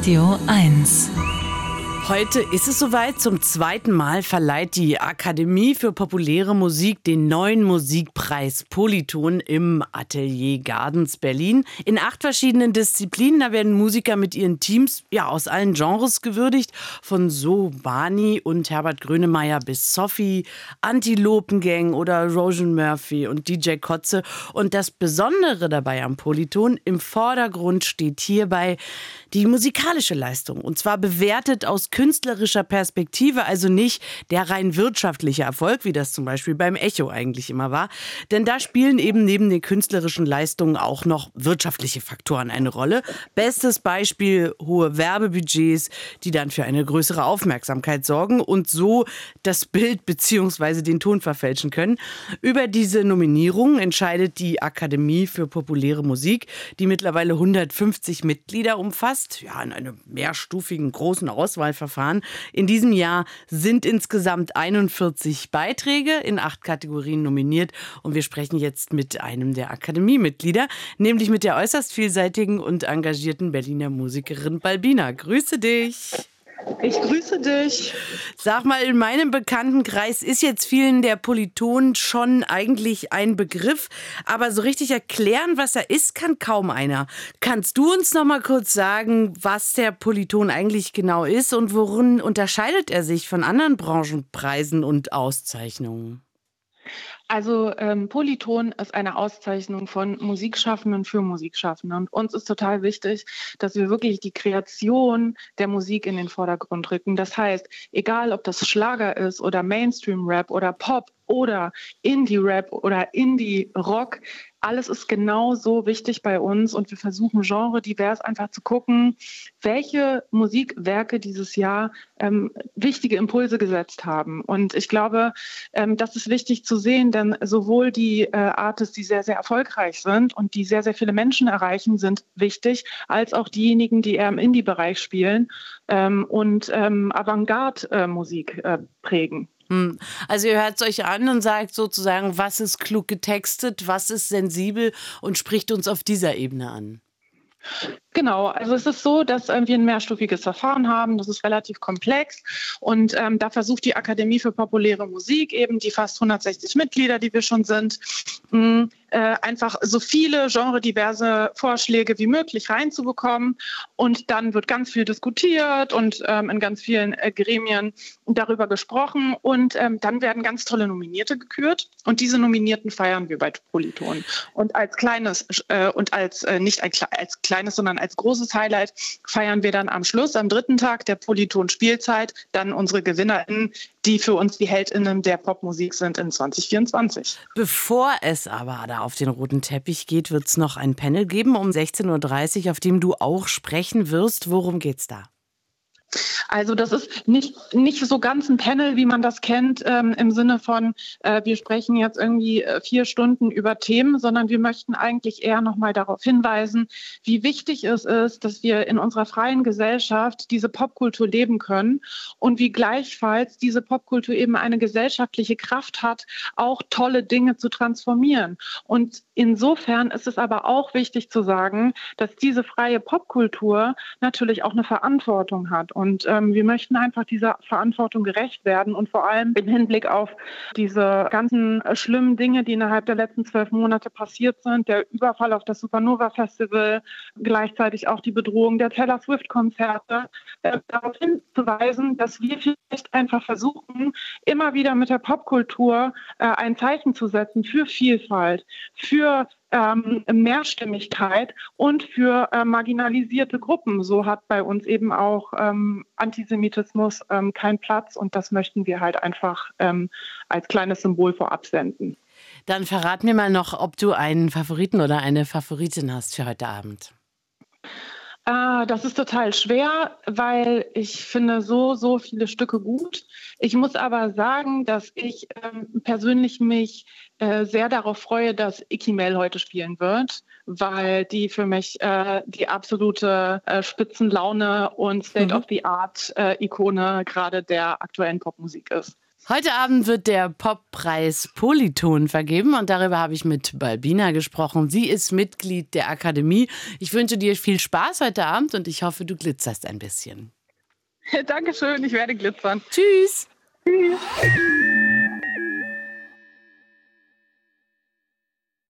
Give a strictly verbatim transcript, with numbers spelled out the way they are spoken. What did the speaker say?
Radio eins. Heute ist es soweit. Zum zweiten Mal verleiht die Akademie für populäre Musik den neuen Musikpreis Polyton im Atelier Gardens Berlin. In acht verschiedenen Disziplinen, da werden Musiker mit ihren Teams ja aus allen Genres gewürdigt. Von So Bani und Herbert Grönemeyer bis Sophie, Antilopengang oder Roisin Murphy und D J Kotze. Und das Besondere dabei am Polyton, im Vordergrund steht hierbei die musikalische Leistung. Und zwar bewertet aus künstlerischer Perspektive, also nicht der rein wirtschaftliche Erfolg, wie das zum Beispiel beim Echo eigentlich immer war. Denn da spielen eben neben den künstlerischen Leistungen auch noch wirtschaftliche Faktoren eine Rolle. Bestes Beispiel hohe Werbebudgets, die dann für eine größere Aufmerksamkeit sorgen und so das Bild bzw. den Ton verfälschen können. Über diese Nominierung entscheidet die Akademie für populäre Musik, die mittlerweile hundertfünfzig Mitglieder umfasst, ja, in einem mehrstufigen großen Auswahlverfahren. In diesem Jahr sind insgesamt einundvierzig Beiträge in acht Kategorien nominiert und wir sprechen jetzt mit einem der Akademiemitglieder, nämlich mit der äußerst vielseitigen und engagierten Berliner Musikerin Balbina. Grüße dich! Ich grüße dich. Sag mal, in meinem Bekanntenkreis ist jetzt vielen der Polyton schon eigentlich ein Begriff, aber so richtig erklären, was er ist, kann kaum einer. Kannst du uns noch mal kurz sagen, was der Polyton eigentlich genau ist und worin unterscheidet er sich von anderen Branchenpreisen und Auszeichnungen? Also ähm, Polyton ist eine Auszeichnung von Musikschaffenden für Musikschaffende. Und uns ist total wichtig, dass wir wirklich die Kreation der Musik in den Vordergrund rücken. Das heißt, egal ob das Schlager ist oder Mainstream-Rap oder Pop oder Indie-Rap oder Indie-Rock, alles ist genauso wichtig bei uns und wir versuchen genre divers einfach zu gucken, welche Musikwerke dieses Jahr ähm, wichtige Impulse gesetzt haben. Und ich glaube, ähm, das ist wichtig zu sehen, denn sowohl die äh, Artists, die sehr, sehr erfolgreich sind und die sehr, sehr viele Menschen erreichen, sind wichtig, als auch diejenigen, die eher im Indie-Bereich spielen ähm, und ähm, Avantgarde-Musik äh, prägen. Also ihr hört es euch an und sagt sozusagen, was ist klug getextet, was ist sensibel und spricht uns auf dieser Ebene an. Genau, also es ist so, dass äh, wir ein mehrstufiges Verfahren haben, das ist relativ komplex und ähm, da versucht die Akademie für populäre Musik eben die fast hundertsechzig Mitglieder, die wir schon sind, mh, äh, einfach so viele genrediverse Vorschläge wie möglich reinzubekommen und dann wird ganz viel diskutiert und ähm, in ganz vielen äh, Gremien darüber gesprochen und ähm, dann werden ganz tolle Nominierte gekürt und diese Nominierten feiern wir bei Polyton und als kleines äh, und als äh, nicht ein, als kleines, sondern als großes Highlight feiern wir dann am Schluss, am dritten Tag der Polyton-Spielzeit, dann unsere GewinnerInnen, die für uns die HeldInnen der Popmusik sind in zwanzig vierundzwanzig. Bevor es aber da auf den roten Teppich geht, wird es noch ein Panel geben um sechzehn Uhr dreißig, auf dem du auch sprechen wirst. Worum geht's da? Also das ist nicht, nicht so ganz ein Panel, wie man das kennt, ähm, im Sinne von, äh, wir sprechen jetzt irgendwie äh, vier Stunden über Themen, sondern wir möchten eigentlich eher nochmal darauf hinweisen, wie wichtig es ist, dass wir in unserer freien Gesellschaft diese Popkultur leben können und wie gleichfalls diese Popkultur eben eine gesellschaftliche Kraft hat, auch tolle Dinge zu transformieren. Und insofern ist es aber auch wichtig zu sagen, dass diese freie Popkultur natürlich auch eine Verantwortung hat. Und ähm, wir möchten einfach dieser Verantwortung gerecht werden und vor allem im Hinblick auf diese ganzen äh, schlimmen Dinge, die innerhalb der letzten zwölf Monate passiert sind, der Überfall auf das Supernova Festival, gleichzeitig auch die Bedrohung der Taylor Swift Konzerte, äh, darauf hinzuweisen, dass wir vielleicht einfach versuchen, immer wieder mit der Popkultur äh, ein Zeichen zu setzen für Vielfalt, für Ähm, Mehrstimmigkeit und für äh, marginalisierte Gruppen. So hat bei uns eben auch ähm, Antisemitismus ähm, keinen Platz und das möchten wir halt einfach ähm, als kleines Symbol vorab senden. Dann verrat mir mal noch, ob du einen Favoriten oder eine Favoritin hast für heute Abend. Ah, das ist total schwer, weil ich finde so, so viele Stücke gut. Ich muss aber sagen, dass ich ähm, persönlich mich äh, sehr darauf freue, dass Ikimel heute spielen wird, weil die für mich äh, die absolute äh, Spitzenlaune und State-of-the-Art-Ikone äh, gerade der aktuellen Popmusik ist. Heute Abend wird der Poppreis Polyton vergeben und darüber habe ich mit Balbina gesprochen. Sie ist Mitglied der Akademie. Ich wünsche dir viel Spaß heute Abend und ich hoffe, du glitzerst ein bisschen. Dankeschön, ich werde glitzern. Tschüss. Tschüss.